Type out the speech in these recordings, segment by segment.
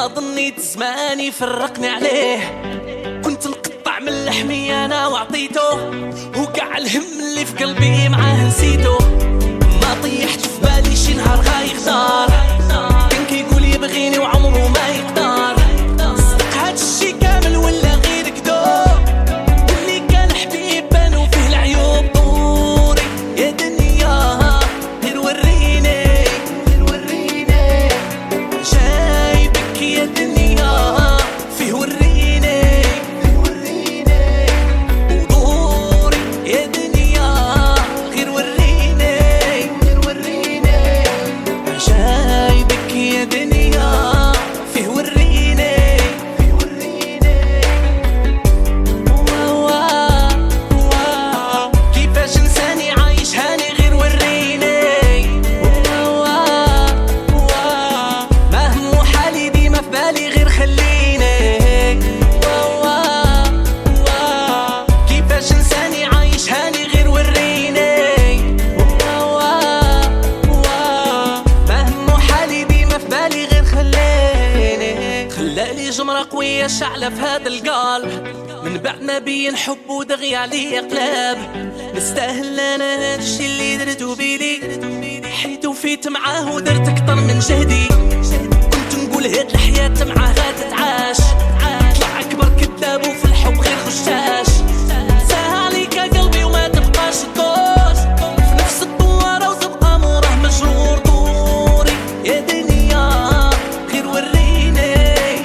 ما ظنيت زماني فرقني عليه، كنت نقطع من لحمي انا وعطيته، وقع الهم اللي في قلبي معاه نسيته. ما طيحت في بالي شي نهار غيختار، كان كيقول يبغيني وعمره ما يقدر. صدق هادشي كامل ولا غير كدوب، واللي كان حبيب بانو فيه العيوب. دوري يا دنيا غير وريني، جايبك يا دنيا فيه وريني. ودوري يا دنيا غير وريني، جايبك يا دنيا فيه وريني. كيفاش انساني عايش هاني غير وريني. ما همو حالي ديما في بالي غير خليني. كيفاش انساني عايش هاني غير وريني. ما همو حالي ديما في بالي غير خليني. خلالي جمرة قوية شعلة في هذا القلب، من بعد ما بين حب ودغي علي قلاب. نستاهل انا هادشي اللي درتو بيدي، حيت وفيت معاه ودرت اكتر من جهدي. كنت نقول هاد الحياة معاه غتتعاش، طلع اكبر كذاب وفي الحب غير خشاش. ساها عليك قلبي وما تبقاش تدور في نفس الدوارة وتبقى موراه مجرور. دوري يا دنيا غير وريني،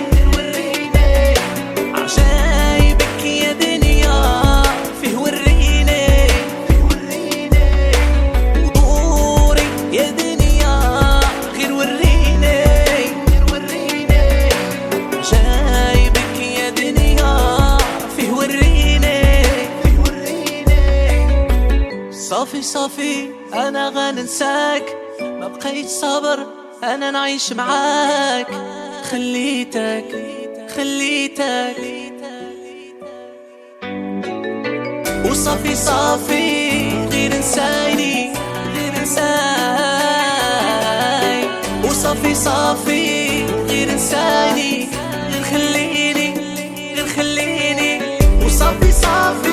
عجايبك يا دنيا فيه وريني. ودوري يا دنيا غير وريني، جايبك يا دنيا فيه وريني. صافي صافي انا غننساك، ما بقيت صابر انا نعيش معاك. خليتك وصافي صافي غير انساني، وصافي صافي غير انساني. غير خليني وصافي صافي